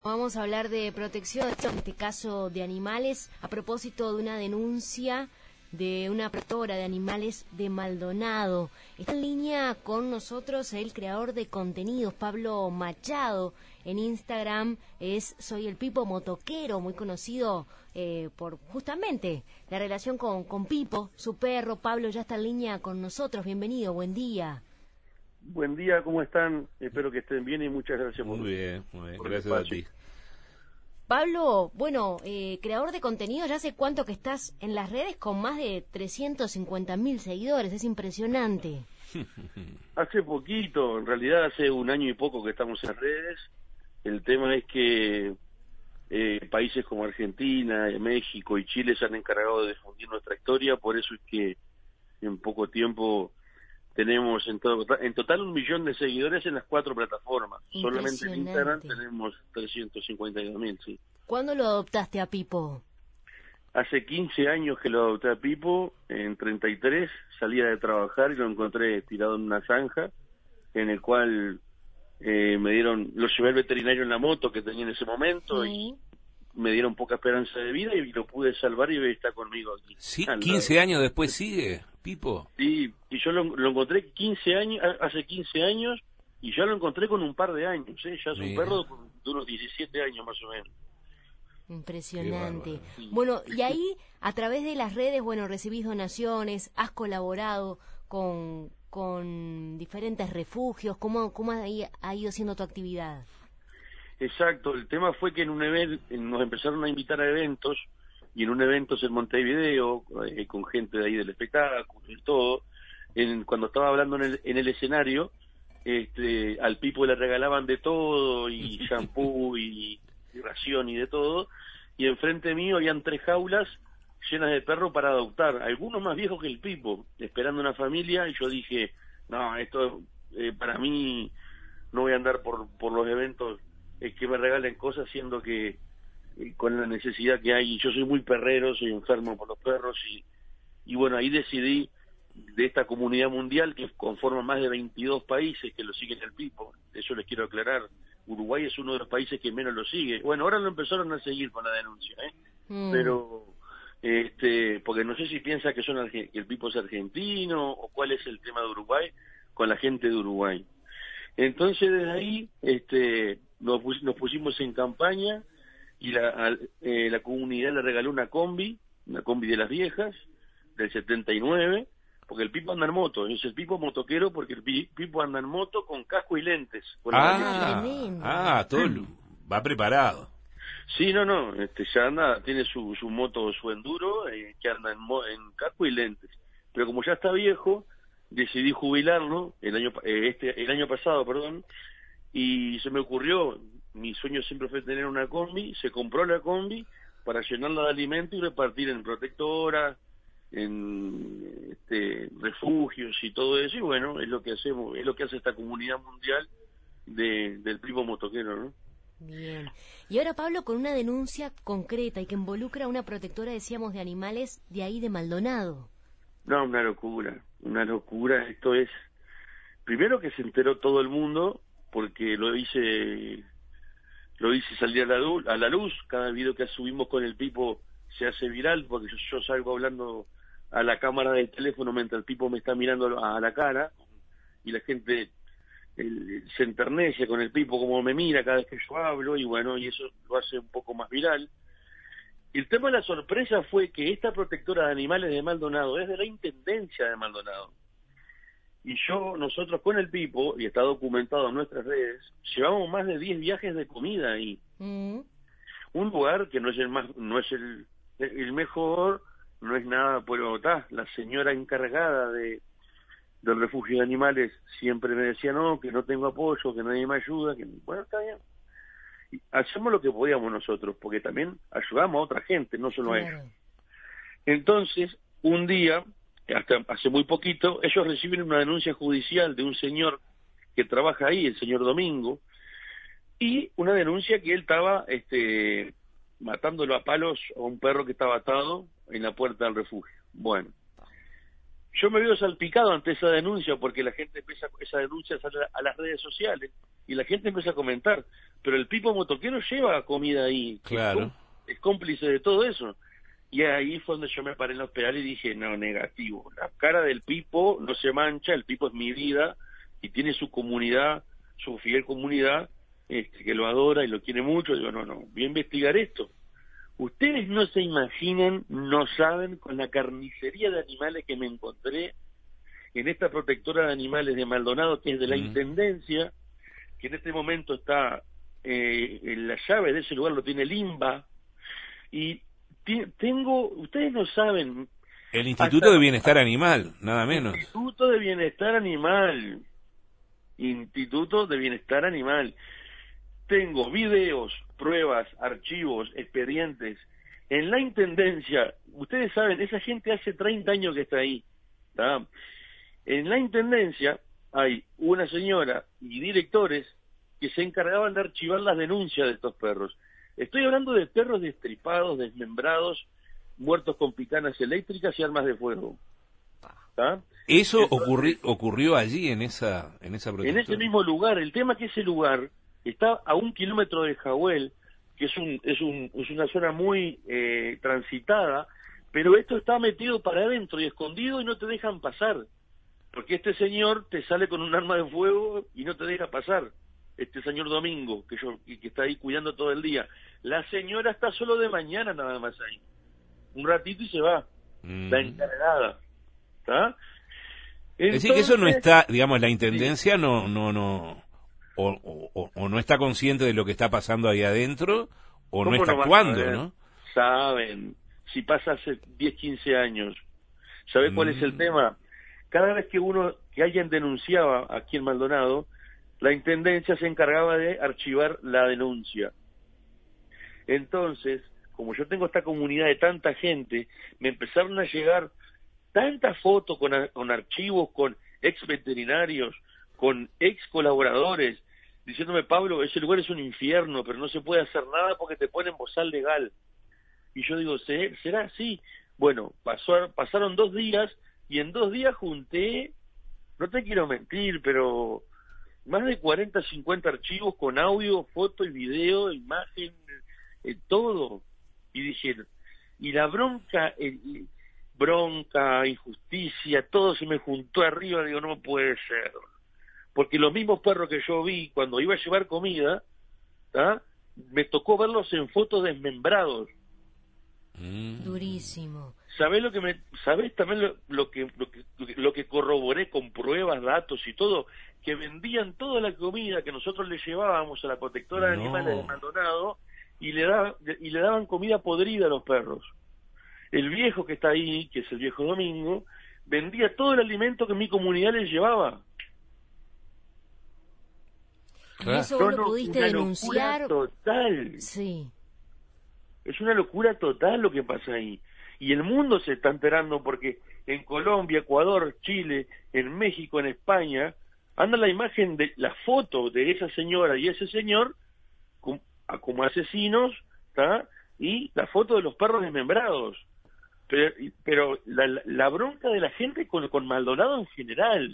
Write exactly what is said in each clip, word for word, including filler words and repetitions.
Vamos a hablar de protección, en este caso de animales, a propósito de una denuncia de una protectora de animales de Maldonado. Está en línea con nosotros el creador de contenidos, Pablo Machado. En Instagram es Soy el Pipo Motoquero, muy conocido eh, por justamente la relación con, con Pipo, su perro. Pablo ya está en línea con nosotros. Bienvenido, buen día. Buen día, ¿cómo están? Espero que estén bien y muchas gracias por Muy bien, muy bien, por gracias a ti. Pablo, bueno, eh, creador de contenido, ¿ya hace cuánto que estás en las redes con más de trescientos cincuenta mil seguidores? Es impresionante. Hace poquito, en realidad hace un año y poco que estamos en redes. El tema es que eh, países como Argentina, México y Chile se han encargado de difundir nuestra historia, por eso es que en poco tiempo tenemos en, todo, en total un millón de seguidores en las cuatro plataformas. Solamente en Instagram tenemos trescientos cincuenta y dos mil, sí. ¿Cuándo lo adoptaste a Pipo? Hace quince años que lo adopté a Pipo, en treinta y tres salía de trabajar y lo encontré tirado en una zanja, en el cual eh, me dieron, lo llevé al veterinario en la moto que tenía en ese momento, sí. Y me dieron poca esperanza de vida y lo pude salvar y está conmigo aquí. Sí, quince años después sigue, Pipo. Sí, y yo lo, lo encontré quince años, hace quince años, y ya lo encontré con un par de años, ¿eh? Ya es un Mira. perro de unos diecisiete años más o menos. Impresionante. Bueno, y ahí, a través de las redes, bueno, recibís donaciones, has colaborado con, con diferentes refugios. ¿Cómo, cómo ha, ha ido siendo tu actividad? Exacto, el tema fue que en un evento nos empezaron a invitar a eventos, y en un evento en Montevideo, eh, con gente de ahí del espectáculo y todo, en, cuando estaba hablando en el, en el escenario, este, al Pipo le regalaban de todo, y shampoo, y, y ración, y de todo, y enfrente mío habían tres jaulas llenas de perros para adoptar, algunos más viejos que el Pipo, esperando una familia, y yo dije, no, esto eh, para mí, no voy a andar por, por los eventos eh, que me regalen cosas, siendo que con la necesidad que hay, yo soy muy perrero, soy enfermo por los perros, y, y bueno, ahí decidí de esta comunidad mundial que conforma más de veintidós países que lo siguen el Pipo, eso les quiero aclarar. Uruguay es uno de los países que menos lo sigue, bueno, ahora lo empezaron a seguir con la denuncia, ¿eh? Mm. Pero este porque no sé si piensa que son que el Pipo es argentino o cuál es el tema de Uruguay con la gente de Uruguay. Entonces desde ahí este nos, pus, nos pusimos en campaña, y la, eh, la comunidad le regaló una combi, una combi de las viejas, del setenta y nueve, porque el Pipo anda en moto, es el Pipo motoquero porque el Pipo anda en moto con casco y lentes. Con ah, ah, todo va preparado. Sí, no, no, este, ya anda, tiene su, su moto, su enduro, eh, que anda en, mo en casco y lentes. Pero como ya está viejo, decidí jubilarlo el año, eh, este, el año pasado, perdón, y se me ocurrió, mi sueño siempre fue tener una combi, se compró la combi para llenarla de alimento y repartir en protectoras, en este, refugios y todo eso, y bueno, es lo que hacemos, es lo que hace esta comunidad mundial de, del Pipo motoquero, ¿no? Bien. Y ahora, Pablo, con una denuncia concreta y que involucra a una protectora, decíamos, de animales de ahí de Maldonado. No, una locura, una locura, esto es, primero que se enteró todo el mundo, porque lo hice lo hice salir a la, luz, a la luz, cada video que subimos con el Pipo se hace viral, porque yo, yo salgo hablando a la cámara del teléfono mientras el Pipo me está mirando a la cara, y la gente el, se enternece con el Pipo como me mira cada vez que yo hablo, y bueno, y eso lo hace un poco más viral. Y el tema de la sorpresa fue que esta protectora de animales de Maldonado es de la Intendencia de Maldonado. Y yo, nosotros con el Pipo, y está documentado en nuestras redes, llevamos más de diez viajes de comida ahí. Mm. Un lugar que no es el más, no es el, el mejor, no es nada, pero está, la señora encargada de del refugio de animales siempre me decía, no, que no tengo apoyo, que nadie me ayuda, que bueno, está bien. Y hacemos lo que podíamos nosotros, porque también ayudamos a otra gente, no solo claro. a ellos. Entonces, un día, hasta hace muy poquito, ellos reciben una denuncia judicial de un señor que trabaja ahí, el señor Domingo, y una denuncia que él estaba este, matándolo a palos a un perro que estaba atado en la puerta del refugio. Bueno, yo me veo salpicado ante esa denuncia porque la gente empieza, esa denuncia sale a las redes sociales y la gente empieza a comentar, pero el Pipo motoquero lleva comida ahí, Claro. es cómplice de todo eso. Y ahí fue donde yo me paré en los pedales y dije, no, negativo, la cara del Pipo no se mancha, el Pipo es mi vida y tiene su comunidad, su fiel comunidad, este, que lo adora y lo quiere mucho. Digo, no, no, voy a investigar esto. Ustedes no se imaginan, no saben, con la carnicería de animales que me encontré en esta protectora de animales de Maldonado, que es de la Mm. Intendencia, que en este momento está, eh, en la llave de ese lugar lo tiene Limba, y tengo, ustedes no saben... El Instituto de Bienestar Animal, nada menos. Instituto de Bienestar Animal. Instituto de Bienestar Animal. Tengo videos, pruebas, archivos, expedientes. En la Intendencia, ustedes saben, esa gente hace treinta años que está ahí. ¿Tá? En la Intendencia hay una señora y directores que se encargaban de archivar las denuncias de estos perros. Estoy hablando de perros destripados, desmembrados, muertos con picanas eléctricas y armas de fuego. ¿Tá? Eso Entonces, ocurri ocurrió allí, en esa en esa en protectora. ese mismo lugar. El tema es que ese lugar está a un kilómetro de Jahuel, que es un es un es una zona muy eh, transitada, pero esto está metido para adentro y escondido y no te dejan pasar, porque este señor te sale con un arma de fuego y no te deja pasar. Este señor Domingo, que yo que está ahí cuidando todo el día. La señora está solo de mañana nada más ahí. Un ratito y se va. Mm. La encargada. ¿Está? Es decir, que eso no está, digamos, la Intendencia no no no o, o, o no está consciente de lo que está pasando ahí adentro, o no está no actuando, ¿no? Saben, si pasa hace diez, quince años. ¿Sabe cuál Mm. es el tema? Cada vez que uno, que alguien denunciaba aquí en Maldonado, la Intendencia se encargaba de archivar la denuncia. Entonces, como yo tengo esta comunidad de tanta gente, me empezaron a llegar tantas fotos con, con archivos, con ex veterinarios, con ex colaboradores, diciéndome, Pablo, ese lugar es un infierno, pero no se puede hacer nada porque te ponen bozal legal. Y yo digo, ¿será así? Bueno, pasó, pasaron dos días y en dos días junté, no te quiero mentir, pero más de cuarenta, cincuenta archivos con audio, foto y video, imagen, eh, todo. Y dije, y la bronca, eh, bronca, injusticia, todo se me juntó arriba, digo, no puede ser. Porque los mismos perros que yo vi cuando iba a llevar comida, ¿tá? Me tocó verlos en fotos desmembrados. Mm. Durísimo. ¿Sabés lo que me, sabés también lo, lo que lo que lo que corroboré con pruebas, datos y todo? Que vendían toda la comida que nosotros le llevábamos a la protectora de No. animales de Maldonado y le da, y le daban comida podrida a los perros. El viejo que está ahí, que es el viejo Domingo, vendía todo el alimento que mi comunidad les llevaba. ¿Y eso vos lo pudiste una denunciar? Locura total. Sí. Es una locura total lo que pasa ahí. Y el mundo se está enterando porque en Colombia, Ecuador, Chile, en México, en España, anda la imagen de la foto de esa señora y ese señor como, como asesinos, ¿tá? Y la foto de los perros desmembrados. Pero, pero la, la bronca de la gente con, con Maldonado en general.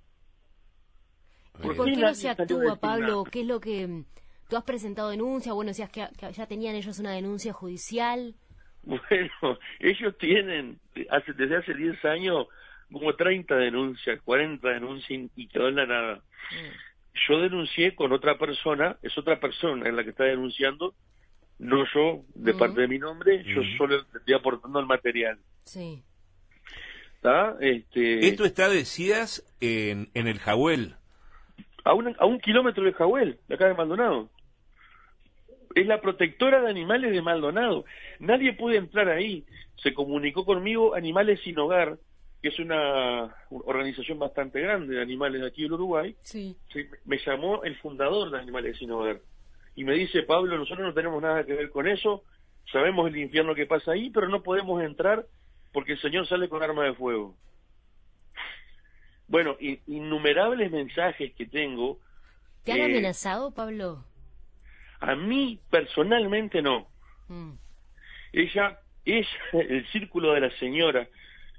¿Por qué no se actúa, Pablo? ¿Qué es lo que... ¿Tú has presentado denuncia? Bueno, decías que, que ya tenían ellos una denuncia judicial. Bueno, ellos tienen hace, desde hace diez años como treinta denuncias, cuarenta denuncias y quedó en la nada. Mm. Yo denuncié con otra persona, es otra persona en la que está denunciando, no yo, de mm. parte de mi nombre, mm. yo solo estoy aportando el material. Sí. ¿Está? Este... Esto está, decías, en, en el Jahuel. A un, a un kilómetro de Jahuel, de acá de Maldonado. Es la protectora de animales de Maldonado. Nadie puede entrar ahí. Se comunicó conmigo Animales Sin Hogar, que es una organización bastante grande de animales de aquí en Uruguay. Sí. Se, me llamó el fundador de Animales Sin Hogar. Y me dice, Pablo, nosotros no tenemos nada que ver con eso. Sabemos el infierno que pasa ahí, pero no podemos entrar porque el señor sale con arma de fuego. Bueno, innumerables mensajes que tengo. ¿Te han eh, amenazado, Pablo? A mí personalmente no. Mm. Ella, ella, el círculo de la señora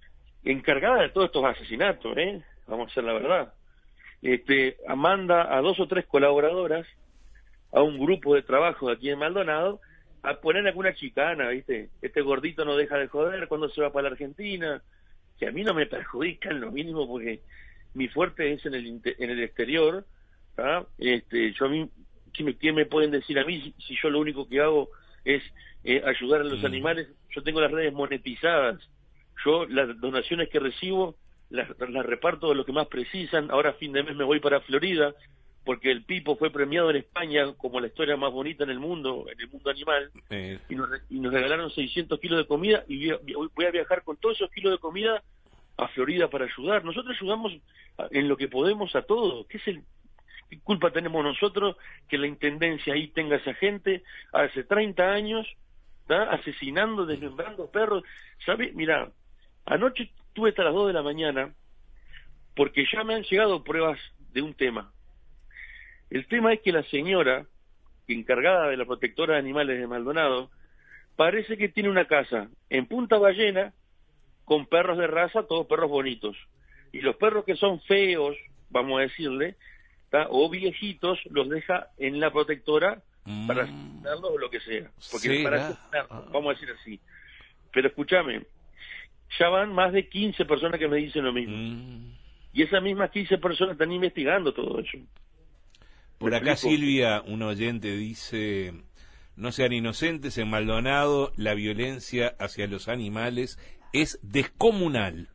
encargada de todos estos asesinatos, ¿eh? Vamos a hacer la verdad. Este, manda a dos o tres colaboradoras a un grupo de trabajo de aquí en Maldonado a poner alguna chicana, ¿viste? Este gordito no deja de joder, cuando se va para la Argentina, que a mí no me perjudica en lo mínimo porque mi fuerte es en el en el exterior, ¿tá? Este, yo a mí, ¿qué me, qué me pueden decir a mí si, si yo lo único que hago es eh, ayudar a los mm. animales? Yo tengo las redes monetizadas, yo las donaciones que recibo las, las reparto de lo que más precisan. Ahora a fin de mes me voy para Florida, porque el Pipo fue premiado en España como la historia más bonita en el mundo, en el mundo animal, eh. y, nos, y nos regalaron seiscientos kilos de comida, y voy a viajar con todos esos kilos de comida a Florida para ayudar. Nosotros ayudamos en lo que podemos a todos. ¿Qué es el, qué culpa tenemos nosotros que la Intendencia ahí tenga esa gente hace treinta años, ¿tá? Asesinando, desmembrando perros? ¿Sabe? Mira, anoche estuve hasta las dos de la mañana porque ya me han llegado pruebas de un tema. El tema es que la señora encargada de la protectora de animales de Maldonado parece que tiene una casa en Punta Ballena con perros de raza, todos perros bonitos. Y los perros que son feos, vamos a decirle, ¿tá? O viejitos, los deja en la protectora mm. para asesinarlos o lo que sea. Porque sí, es para asesinarlos, vamos a decir así. Pero escúchame, ya van más de quince personas que me dicen lo mismo. Mm. Y esas mismas quince personas están investigando todo eso. Por acá Silvia, un oyente, dice: no sean inocentes, en Maldonado la violencia hacia los animales es descomunal.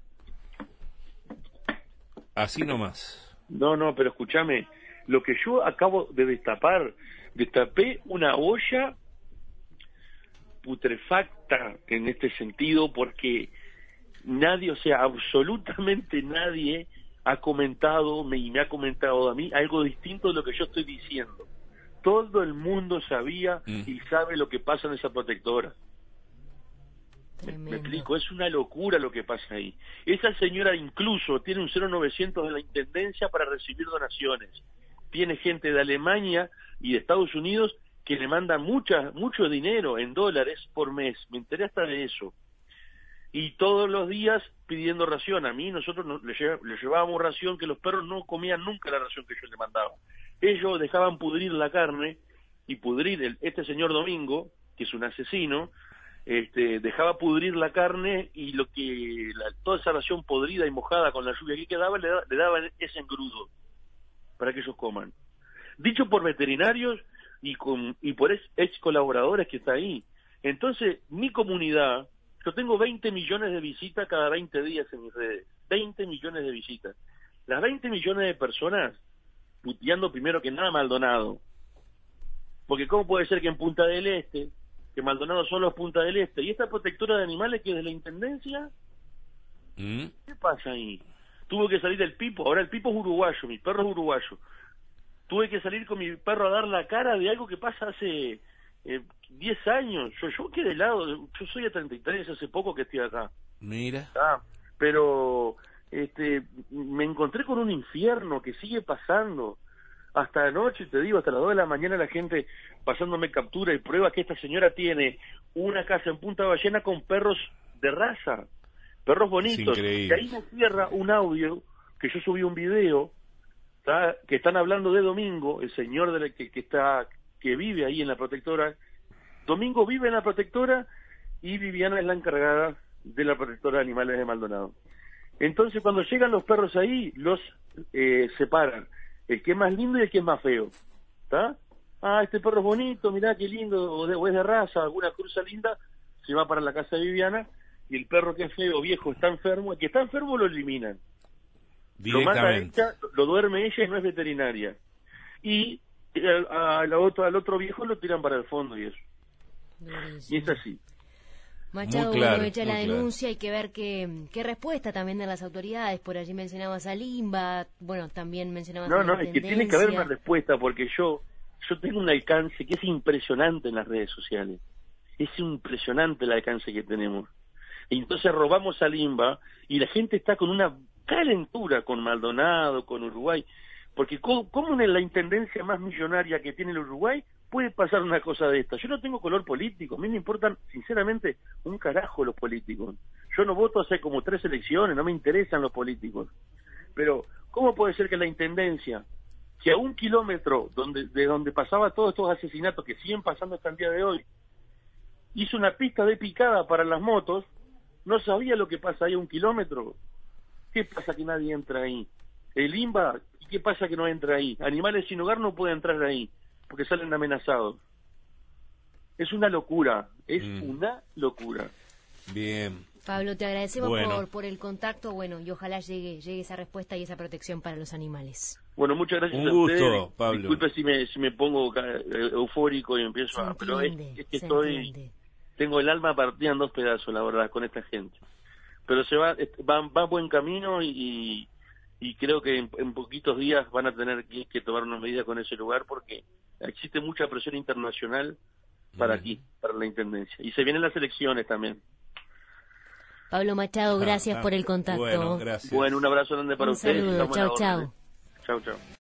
Así nomás. No, no, pero escúchame, lo que yo acabo de destapar, destapé una olla putrefacta en este sentido, porque nadie, o sea, absolutamente nadie ha comentado, me, y me ha comentado a mí algo distinto de lo que yo estoy diciendo. Todo el mundo sabía mm. y sabe lo que pasa en esa protectora. Me, me explico, es una locura lo que pasa ahí. Esa señora incluso tiene un cero novecientos de la Intendencia para recibir donaciones. Tiene gente de Alemania y de Estados Unidos que le manda mucha, mucho dinero en dólares por mes. Me enteré hasta de eso. Y todos los días pidiendo ración. A mí nosotros nos, le, llev, le llevábamos ración, que los perros no comían nunca la ración que yo les mandaba. Ellos dejaban pudrir la carne y pudrir, el, este señor Domingo, que es un asesino, este, dejaba pudrir la carne y lo que la, toda esa ración podrida y mojada con la lluvia que quedaba le, da, le daban ese engrudo para que ellos coman. Dicho por veterinarios y, con, y por ex, ex colaboradores que está ahí. Entonces, mi comunidad... Yo tengo veinte millones de visitas cada veinte días en mis redes. veinte millones de visitas. Las veinte millones de personas puteando primero que nada Maldonado. Porque ¿cómo puede ser que en Punta del Este, que Maldonado solo es Punta del Este, y esta protectora de animales que es de la Intendencia? ¿Mm? ¿Qué pasa ahí? Tuvo que salir el Pipo. Ahora el Pipo es uruguayo, mi perro es uruguayo. Tuve que salir con mi perro a dar la cara de algo que pasa hace... Eh, diez años, yo yo quedé de lado, yo soy de treinta y tres, hace poco que estoy acá. Mira. Ah, pero este me encontré con un infierno que sigue pasando. Hasta anoche, te digo, hasta las dos de la mañana la gente pasándome captura y prueba que esta señora tiene una casa en Punta Ballena con perros de raza, perros bonitos. Y ahí me cierra un audio, que yo subí un video, ¿tá? Que están hablando de Domingo, el señor de la que, que está... que vive ahí en la protectora. Domingo vive en la protectora y Viviana es la encargada de la protectora de animales de Maldonado. Entonces cuando llegan los perros ahí, los eh, separan, el que es más lindo y el que es más feo, ¿está? Ah, este perro es bonito, mirá qué lindo, o, de, o es de raza, alguna cruza linda, se va para la casa de Viviana, y el perro que es feo, viejo, está enfermo, el que está enfermo lo eliminan. Lo mata ella, lo duerme ella y no es veterinaria. Y al, otro, al otro viejo lo tiran para el fondo y eso. Buenísimo. Y es así. Machado, claro, bueno, hecha la claro. denuncia, hay que ver qué, qué respuesta también de las autoridades. Por allí mencionabas a Limba, bueno, también mencionabas no, a la No, no, es que tiene que haber una respuesta, porque yo yo tengo un alcance que es impresionante en las redes sociales. Es impresionante el alcance que tenemos. Y entonces robamos a Limba y la gente está con una calentura con Maldonado, con Uruguay. Porque ¿cómo, cómo en la intendencia más millonaria que tiene el Uruguay puede pasar una cosa de esta. Yo no tengo color político, a mí me importan, sinceramente, un carajo los políticos. Yo no voto hace como tres elecciones, no me interesan los políticos. Pero, ¿cómo puede ser que la Intendencia, que a un kilómetro donde, de donde pasaba todos estos asesinatos que siguen pasando hasta el día de hoy, hizo una pista de picada para las motos, no sabía lo que pasa ahí a un kilómetro? ¿Qué pasa que nadie entra ahí? El I N B A, ¿qué pasa que no entra ahí? Animales sin hogar no pueden entrar ahí, porque salen amenazados. Es una locura, es mm. una locura. Bien. Pablo, te agradecemos bueno. por, por el contacto, bueno, y ojalá llegue llegue esa respuesta y esa protección para los animales. Bueno, muchas gracias Un a gusto, ustedes. Pablo. Disculpe si me, si me pongo eufórico y empiezo se a... Entiende, pero es, es que se estoy... entiende. Tengo el alma partida en dos pedazos, la verdad, con esta gente. Pero se va, va, va buen camino y, y creo que en, en poquitos días van a tener que, que tomar una medida con ese lugar porque existe mucha presión internacional para mm. aquí, para la Intendencia. Y se vienen las elecciones también. Pablo Machado, gracias ah, ah, por el contacto. Bueno, gracias. Bueno, un abrazo grande para un ustedes. Un saludo, chao, chao. Chao, chao.